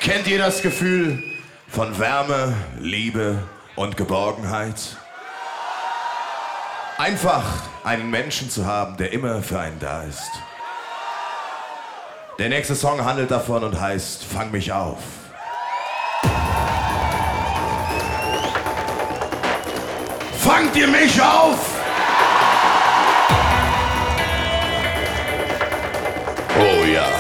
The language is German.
Kennt ihr das Gefühl von Wärme, Liebe und Geborgenheit? Einfach einen Menschen zu haben, der immer für einen da ist. Der nächste Song handelt davon und heißt Fang mich auf. Fangt ihr mich auf? Oh ja.